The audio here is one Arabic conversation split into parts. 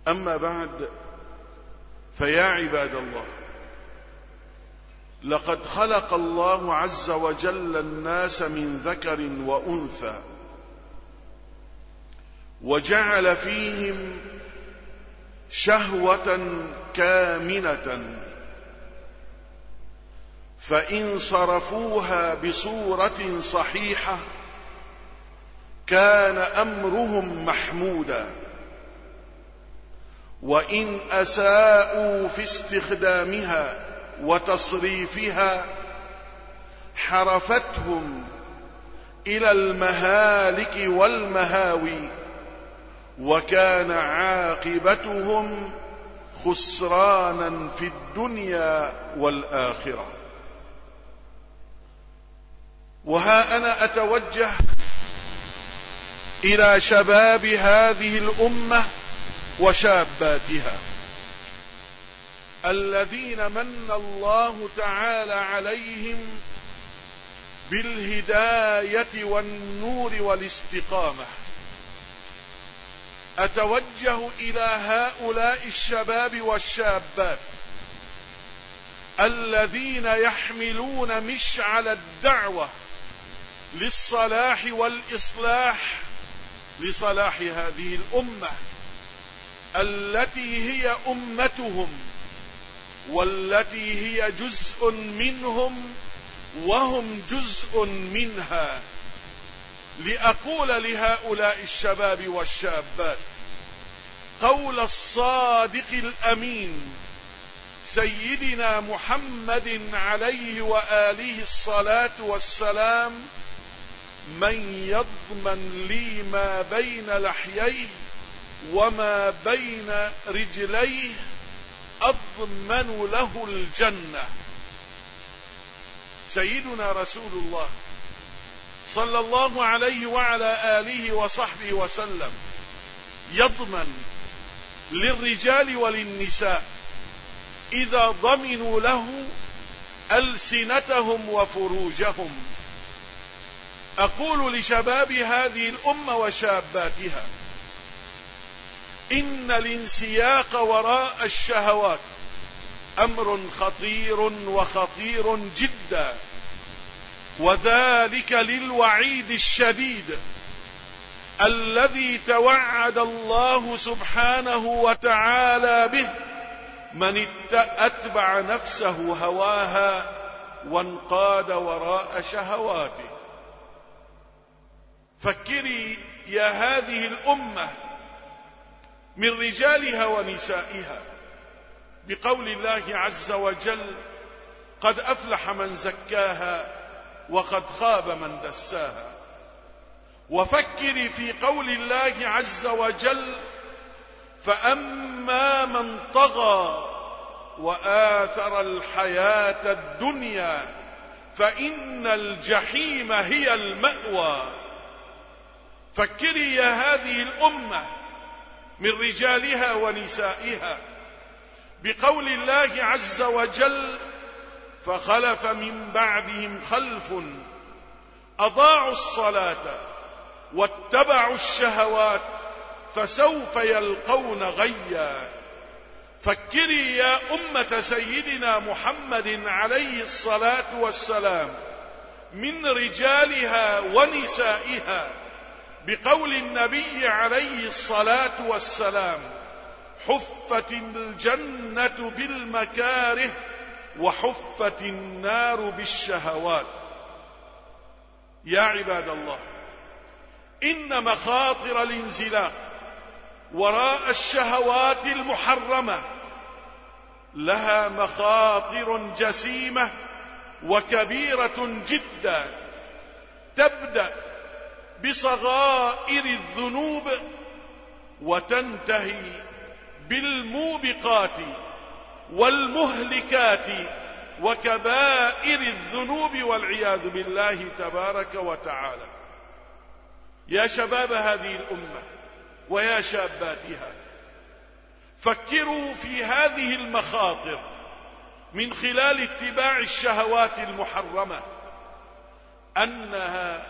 أما بعد، فيا عباد الله، لقد خلق الله عز وجل الناس من ذكر وأنثى، وجعل فيهم شهوة كامنة، فإن صرفوها بصورة صحيحة كان أمرهم محمودا، وإن أساءوا في استخدامها وتصريفها حرفتهم إلى المهالك والمهاوي، وكان عاقبتهم خسرانا في الدنيا والآخرة. وها أنا أتوجه إلى شباب هذه الأمة وشاباتها الذين من الله تعالى عليهم بالهداية والنور والاستقامة. أتوجه إلى هؤلاء الشباب والشابات الذين يحملون مشعل الدعوة للصلاح والإصلاح لصلاح هذه الأمة التي هي أمتهم، والتي هي جزء منهم وهم جزء منها، لأقول لهؤلاء الشباب والشابات قول الصادق الأمين سيدنا محمد عليه وآله الصلاة والسلام: من يضمن لي ما بين لحييه وما بين رجليه أضمن له الجنة. سيدنا رسول الله صلى الله عليه وعلى آله وصحبه وسلم يضمن للرجال وللنساء إذا ضمنوا له ألسنتهم وفروجهم. أقول لشباب هذه الأمة وشاباتها: إن الانسياق وراء الشهوات أمر خطير وخطير جدا، وذلك للوعيد الشديد الذي توعد الله سبحانه وتعالى به من أتبع نفسه هواها وانقاد وراء شهواته. فكري يا هذه الأمة من رجالها ونسائها بقول الله عز وجل: قد أفلح من زكاها وقد خاب من دساها. وفكري في قول الله عز وجل: فأما من طغى وآثر الحياة الدنيا فإن الجحيم هي المأوى. فكري يا هذه الأمة من رجالها ونسائها بقول الله عز وجل: فخلف من بعدهم خلف أضاعوا الصلاة واتبعوا الشهوات فسوف يلقون غيا. فكري يا أمة سيدنا محمد عليه الصلاة والسلام من رجالها ونسائها بقول النبي عليه الصلاة والسلام: حفت الجنة بالمكاره وحفت النار بالشهوات. يا عباد الله، إن مخاطر الانزلاق وراء الشهوات المحرمة لها مخاطر جسيمة وكبيرة جدا، تبدأ بصغائر الذنوب وتنتهي بالموبقات والمهلكات وكبائر الذنوب والعياذ بالله تبارك وتعالى. يا شباب هذه الأمة ويا شاباتها، فكروا في هذه المخاطر من خلال اتباع الشهوات المحرمة، أنها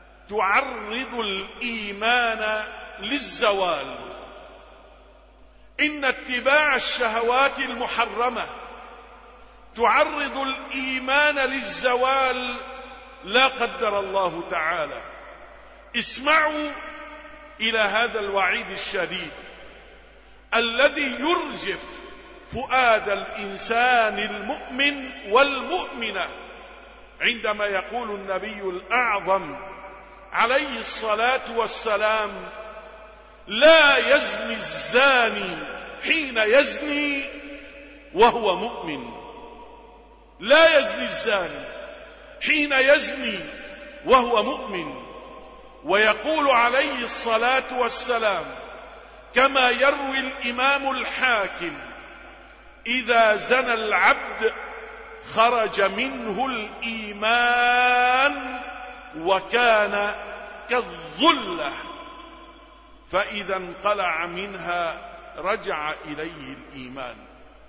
تعرض الإيمان للزوال، إن اتباع الشهوات المحرمة تعرض الإيمان للزوال لا قدر الله تعالى. اسمعوا إلى هذا الوعيد الشديد الذي يرجف فؤاد الإنسان المؤمن والمؤمنة عندما يقول النبي الأعظم عليه الصلاة والسلام: لا يزني الزاني حين يزني وهو مؤمن. لا يزني الزاني حين يزني وهو مؤمن. ويقول عليه الصلاة والسلام كما يروي الإمام الحاكم: إذا زنى العبد خرج منه الإيمان وكان كالظلة، فإذا انقلع منها رجع إليه الإيمان.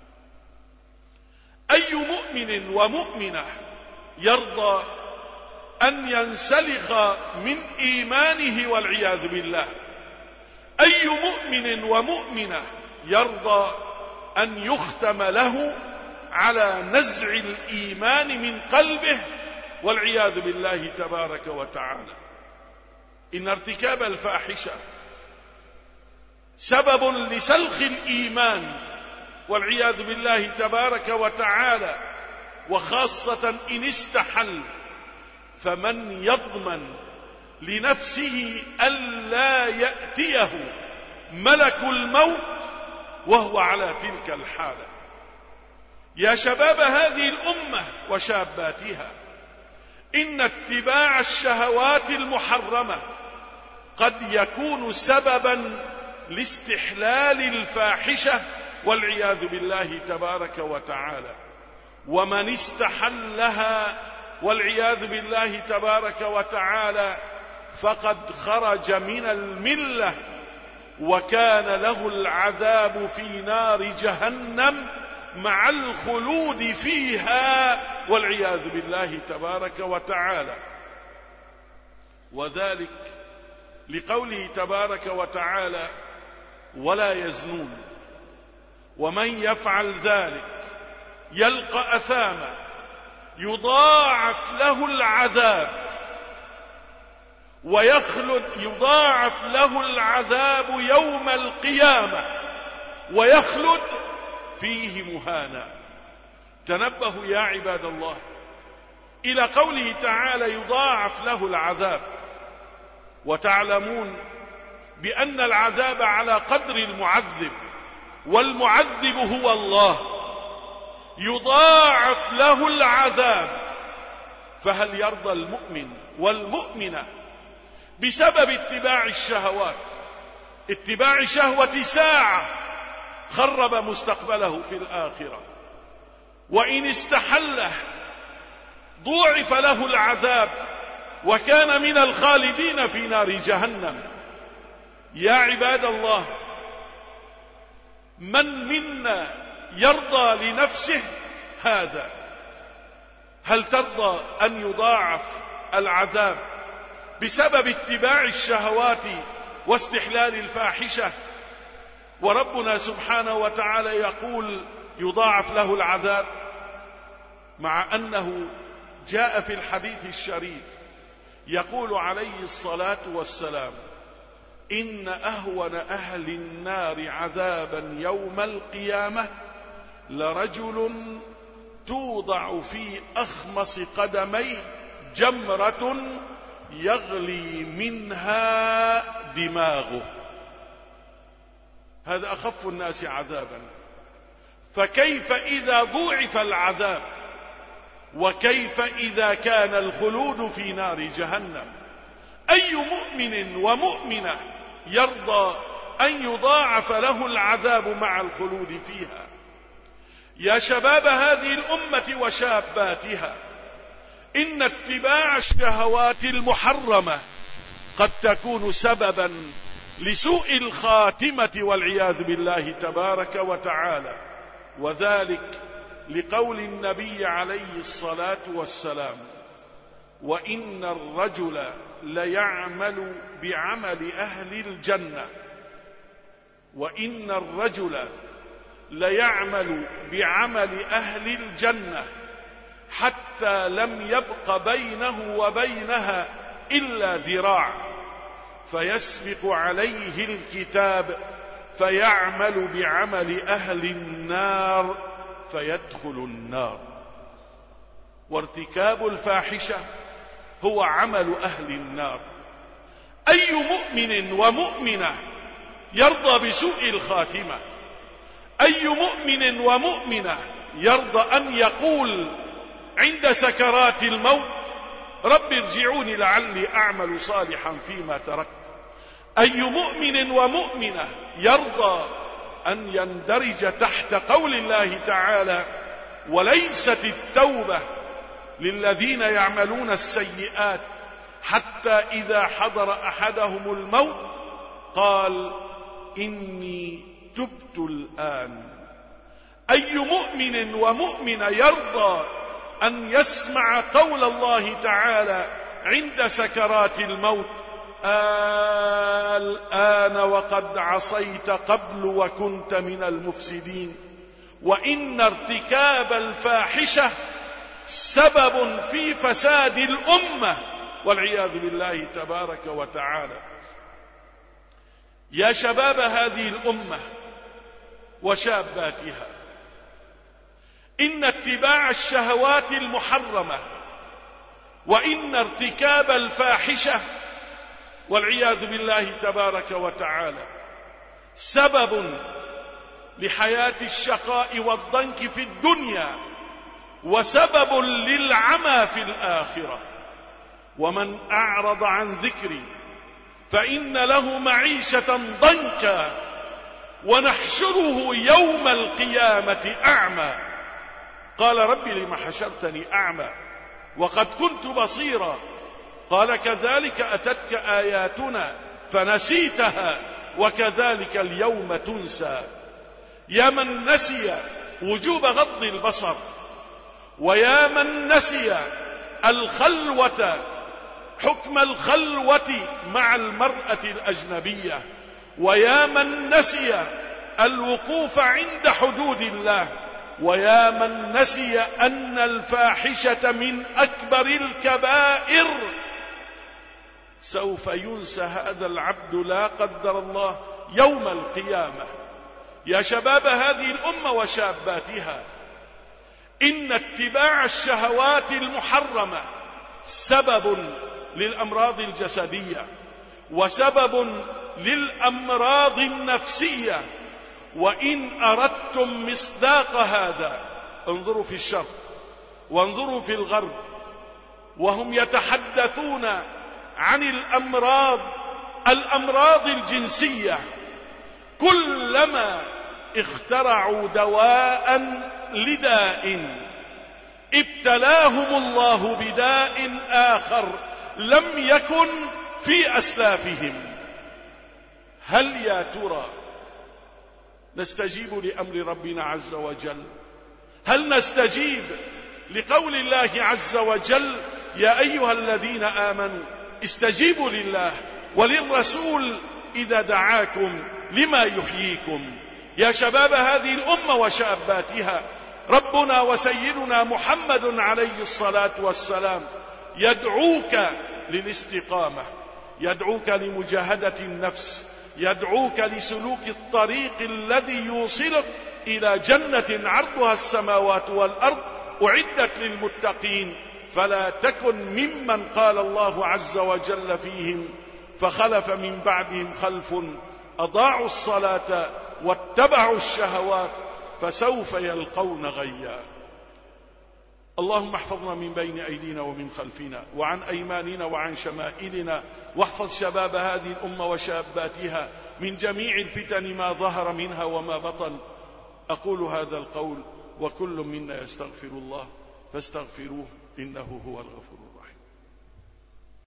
أي مؤمن ومؤمنة يرضى أن ينسلخ من إيمانه والعياذ بالله؟ أي مؤمن ومؤمنة يرضى أن يختم له على نزع الإيمان من قلبه والعياذ بالله تبارك وتعالى؟ إن ارتكاب الفاحشة سبب لسلخ الإيمان والعياذ بالله تبارك وتعالى، وخاصة إن استحل، فمن يضمن لنفسه ألا يأتيه ملك الموت وهو على تلك الحالة؟ يا شباب هذه الأمة وشاباتها، إن اتباع الشهوات المحرمة قد يكون سببا لاستحلال الفاحشة والعياذ بالله تبارك وتعالى. ومن استحلها والعياذ بالله تبارك وتعالى فقد خرج من الملة، وكان له العذاب في نار جهنم مع الخلود فيها والعياذ بالله تبارك وتعالى. وذلك لقوله تبارك وتعالى: ولا يزنون، ومن يفعل ذلك يلقى أثاما يضاعف له العذاب ويخلد، يضاعف له العذاب يوم القيامة ويخلد فيه مهانا. تنبهوا يا عباد الله إلى قوله تعالى: يضاعف له العذاب. وتعلمون بأن العذاب على قدر المعذب، والمعذب هو الله. يضاعف له العذاب، فهل يرضى المؤمن والمؤمنة بسبب اتباع الشهوات؟ اتباع شهوة ساعة خرب مستقبله في الآخرة، وإن استحله ضوعف له العذاب وكان من الخالدين في نار جهنم. يا عباد الله، من منا يرضى لنفسه هذا؟ هل ترضى أن يضاعف العذاب بسبب اتباع الشهوات واستحلال الفاحشة؟ وربنا سبحانه وتعالى يقول يضاعف له العذاب، مع أنه جاء في الحديث الشريف يقول عليه الصلاة والسلام: إن أهون أهل النار عذابا يوم القيامة لرجل توضع في أخمص قدميه جمرة يغلي منها دماغه. هذا أخف الناس عذابا، فكيف إذا ضوعف العذاب؟ وكيف إذا كان الخلود في نار جهنم؟ أي مؤمن ومؤمنة يرضى أن يضاعف له العذاب مع الخلود فيها؟ يا شباب هذه الأمة وشاباتها، إن اتباع الشهوات المحرمة قد تكون سببا لسوء الخاتمة والعياذ بالله تبارك وتعالى. وذلك لقول النبي عليه الصلاة والسلام: وإن الرجل ليعمل بعمل أهل الجنة وإن الرجل ليعمل بعمل أهل الجنة حتى لم يبق بينه وبينها إلا ذراع، فيسبق عليه الكتاب فيعمل بعمل أهل النار فيدخل النار. وارتكاب الفاحشة هو عمل أهل النار. أي مؤمن ومؤمنة يرضى بسوء الخاتمة؟ أي مؤمن ومؤمنة يرضى أن يقول عند سكرات الموت رب ارجعوني لعلي أعمل صالحا فيما تركت؟ أي مؤمن ومؤمنة يرضى أن يندرج تحت قول الله تعالى وليست التوبة للذين يعملون السيئات حتى إذا حضر أحدهم الموت قال إني تبت الآن؟ أي مؤمن ومؤمن يرضى أن يسمع قول الله تعالى عند سكرات الموت الآن وقد عصيت قبل وكنت من المفسدين؟ وإن ارتكاب الفاحشة سبب في فساد الأمة والعياذ بالله تبارك وتعالى. يا شباب هذه الأمة وشاباتها، إن اتباع الشهوات المحرمة وإن ارتكاب الفاحشة والعياذ بالله تبارك وتعالى سبب لحياة الشقاء والضنك في الدنيا وسبب للعمى في الآخرة. ومن أعرض عن ذكري فإن له معيشة ضنكا ونحشره يوم القيامة أعمى. قال رب لم حشرتني أعمى وقد كنت بصيرا؟ قال كذلك أتتك آياتنا فنسيتها وكذلك اليوم تنسى. يا من نسي وجوب غض البصر، ويا من نسي الخلوة، حكم الخلوة مع المرأة الأجنبية، ويا من نسي الوقوف عند حدود الله، ويا من نسي أن الفاحشة من أكبر الكبائر، سوف ينسى هذا العبد لا قدر الله يوم القيامة. يا شباب هذه الأمة وشاباتها، إن اتباع الشهوات المحرمة سبب للأمراض الجسدية وسبب للأمراض النفسية. وإن أردتم مصداق هذا انظروا في الشرق وانظروا في الغرب، وهم يتحدثون عن الأمراض الجنسية، كلما اخترعوا دواء لداء ابتلاهم الله بداء آخر لم يكن في أسلافهم. هل يا ترى نستجيب لأمر ربنا عز وجل؟ هل نستجيب لقول الله عز وجل يا أيها الذين آمنوا استجيبوا لله وللرسول إذا دعاكم لما يحييكم؟ يا شباب هذه الأمة وشاباتها، ربنا وسيدنا محمد عليه الصلاة والسلام يدعوك للاستقامة، يدعوك لمجاهدة النفس، يدعوك لسلوك الطريق الذي يوصلك إلى جنة عرضها السماوات والأرض أعدت للمتقين. فلا تكن ممن قال الله عز وجل فيهم فخلف من بعدهم خلف أضاعوا الصلاة واتبعوا الشهوات فسوف يلقون غيا. اللهم احفظنا من بين أيدينا ومن خلفنا وعن أيماننا وعن شمائلنا، واحفظ شباب هذه الأمة وشاباتها من جميع الفتن ما ظهر منها وما بطن. أقول هذا القول وكل منا يستغفر الله فاستغفروه إنه هو الغفور.